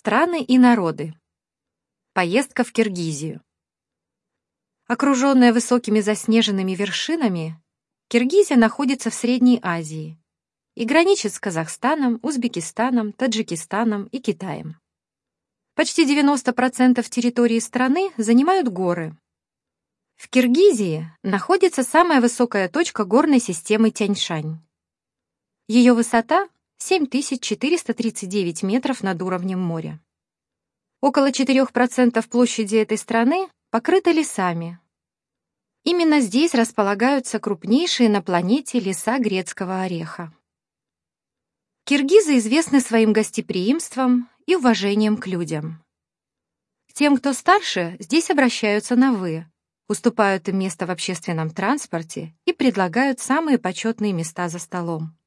Страны и народы. Поездка в Киргизию. Окруженная высокими заснеженными вершинами, Киргизия находится в Средней Азии и граничит с Казахстаном, Узбекистаном, Таджикистаном и Китаем. Почти 90% территории страны занимают горы. В Киргизии находится самая высокая точка горной системы Тянь-Шань. Ее высота 7439 метров над уровнем моря. Около 4% площади этой страны покрыты лесами. Именно здесь располагаются крупнейшие на планете леса грецкого ореха. Киргизы известны своим гостеприимством и уважением к людям. К тем, кто старше, здесь обращаются на «вы», уступают им место в общественном транспорте и предлагают самые почетные места за столом.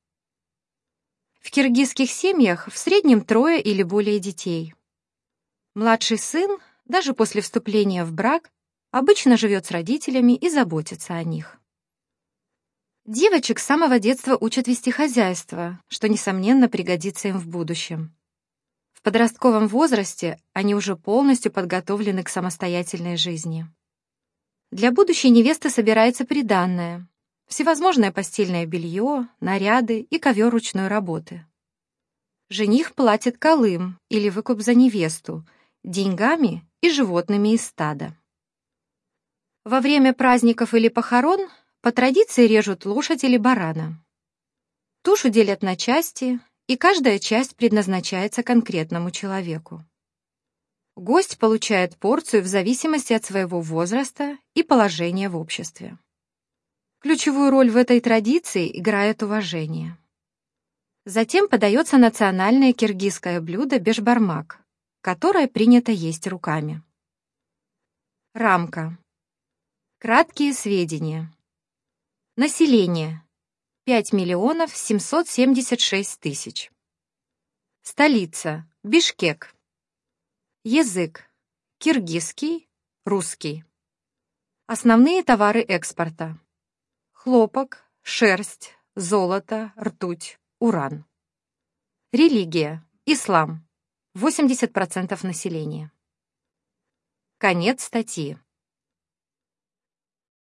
В киргизских семьях в среднем 3 или более детей. Младший сын, даже после вступления в брак, обычно живет с родителями и заботится о них. Девочек с самого детства учат вести хозяйство, что, несомненно, пригодится им в будущем. В подростковом возрасте они уже полностью подготовлены к самостоятельной жизни. Для будущей невесты собирается приданное, всевозможное постельное белье, наряды и ковер ручной работы. Жених платит калым или выкуп за невесту, деньгами и животными из стада. Во время праздников или похорон по традиции режут лошадь или барана. Тушу делят на части, и каждая часть предназначается конкретному человеку. Гость получает порцию в зависимости от своего возраста и положения в обществе. Ключевую роль в этой традиции играет уважение. Затем подается национальное киргизское блюдо бешбармак, которое принято есть руками. Рамка. Краткие сведения. Население. 5 миллионов 776 тысяч. Столица. Бишкек. Язык. Киргизский, русский. Основные товары экспорта. Хлопок, шерсть, золото, ртуть, уран. Религия. Ислам. 80% населения. Конец статьи.